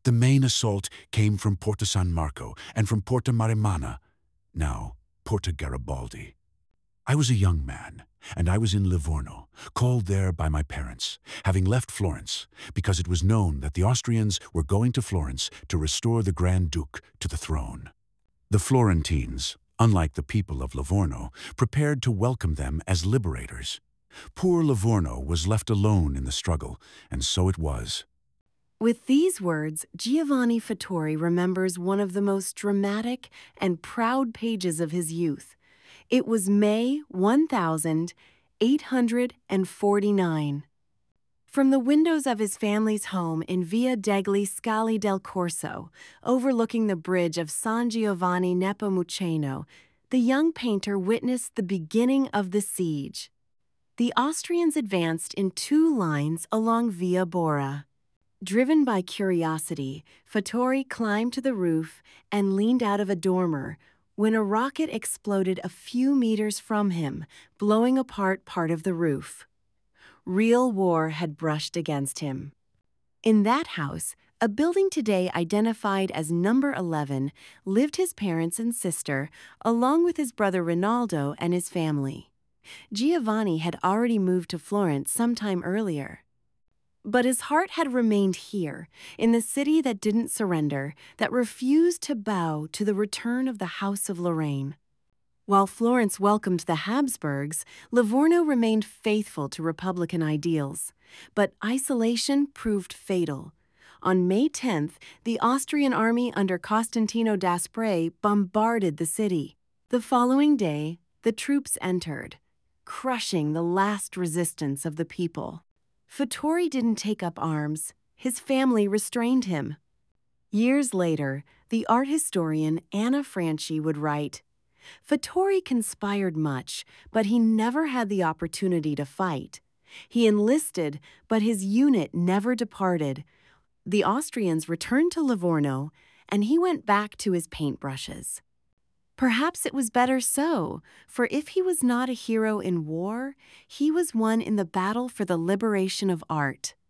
The main assault came from Porta San Marco and from Porta Marimana, now Porta Garibaldi. I was a young man, and I was in Livorno, called there by my parents, having left Florence, because it was known that the Austrians were going to Florence to restore the Grand Duke to the throne. The Florentines, unlike the people of Livorno, prepared to welcome them as liberators. Poor Livorno was left alone in the struggle, and so it was. With these words, Giovanni Fattori remembers one of the most dramatic and proud pages of his youth. It was May 1849. From the windows of his family's home in Via degli Scali del Corso, overlooking the bridge of San Giovanni Nepomuceno, the young painter witnessed the beginning of the siege. The Austrians advanced in 2 lines along Via Bora. Driven by curiosity, Fattori climbed to the roof and leaned out of a dormer when a rocket exploded a few meters from him, blowing apart part of the roof. Real war had brushed against him. In that house, a building today identified as number 11, lived his parents and sister, along with his brother Rinaldo and his family. Giovanni had already moved to Florence sometime earlier. But his heart had remained here, in the city that didn't surrender, that refused to bow to the return of the House of Lorraine. While Florence welcomed the Habsburgs, Livorno remained faithful to Republican ideals. But isolation proved fatal. On May 10th, the Austrian army under Costantino d'Aspre bombarded the city. The following day, the troops entered, crushing the last resistance of the people. Fattori didn't take up arms. His family restrained him. Years later, the art historian Anna Franchi would write, "Fattori conspired much, but he never had the opportunity to fight. He enlisted, but his unit never departed. The Austrians returned to Livorno, and he went back to his paintbrushes." Perhaps it was better so, for if he was not a hero in war, he was one in the battle for the liberation of art.